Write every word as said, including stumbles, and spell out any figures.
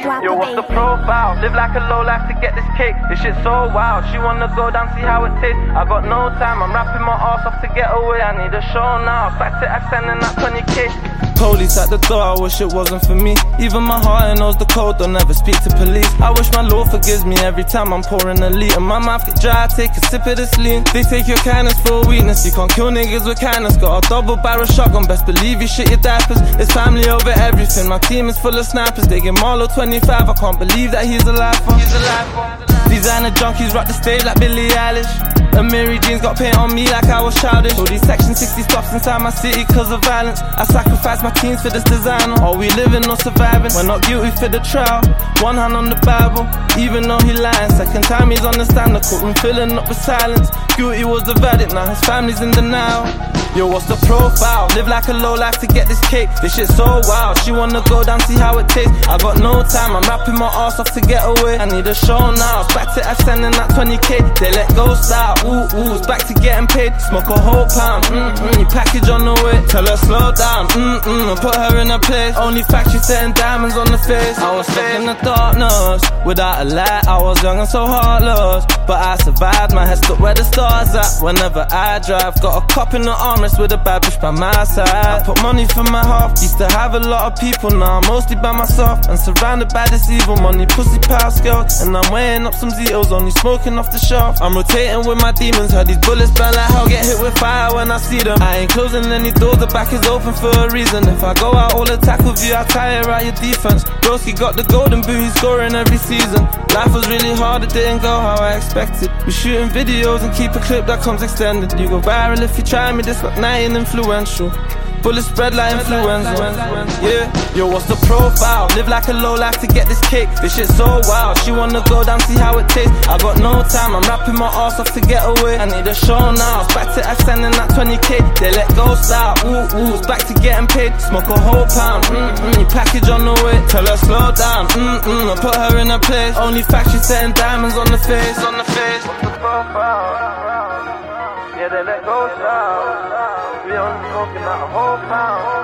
Yo, what's the profile? Live like a low life to get this cake. This shit's so wild. She wanna go down, see how it tastes. I got no time, I'm rapping my ass off to get away. I need a show now. Back to F sending that twenty K. Police at the door, I wish it wasn't for me. Even my heart knows the code, don't ever speak to police. I wish my Lord forgives me every time I'm pouring a lead. And my mouth get dry, I take a sip of this lean. They take your kindness for a weakness. You can't kill niggas with kindness. Got a double barrel shotgun, best believe you shit your diapers. It's family over everything, my team is full of snipers. They get Marlo twenty-five, I can't believe that he's alive. He's alive. Designer junkies rock the stage like Billie Eilish. And Mary Jeans got paint on me like I was childish. All these section sixty stops inside my city cause of violence. I sacrifice my teens for this designer. Are we living or surviving? We're not guilty for the trial. One hand on the Bible, even though he lying. Second time he's on the stand, the courtroom filling up with silence. Guilty was the verdict, now his family's in denial. Yo, what's the profile? Live like a low life to get this cake. This shit's so wild, she wanna go down, see how it tastes. I got no time, I'm rapping my ass off to get away. I need a show now, back to F sending that twenty K. They let go style, ooh ooh, it's back to getting paid. Smoke a whole pound, mm mm, you package on the way. Tell her slow down, mm mm, and put her in her place. Only factory setting diamonds on the face. I was stuck in the darkness, without a light, I was young and so heartless. But I survived, my head stuck where the stars at. Whenever I drive, got a cop in the armrest with a bad bitch by my side. I put money for my half, used to have a lot of people, now I'm mostly by myself. And surrounded by this evil money, pussy past girls. And I'm weighing up some Zetos, only smoking off the shelf. I'm rotating with my demons, heard these bullets burn like hell. Get hit with fire when I see them. I ain't closing any doors, the back is open for a reason. If I go out all attack with you, I tire out your defense. Broski got the golden boot, he's scoring every season. Life was really hard, it didn't go how I expected. We shooting videos and keep a clip that comes extended. You go viral if you try me, this like nine influential. Bullets spread like influenza. Yeah, yo, what's the profile? Live like a low life to get this cake. This shit's so wild, she wanna go down, see how it tastes. I got no time, I'm rapping my ass off to get away. I need a show now, back to F sending that twenty K. They let go style, ooh ooh, it's back to getting paid. Smoke a whole pound, mm mm, you package on the way. Tell her slow down, mm mm, and put her in her place. Only factory setting diamonds on the face, on the face. What's the profile? Yeah, they let go style. We only smoking out a whole pound.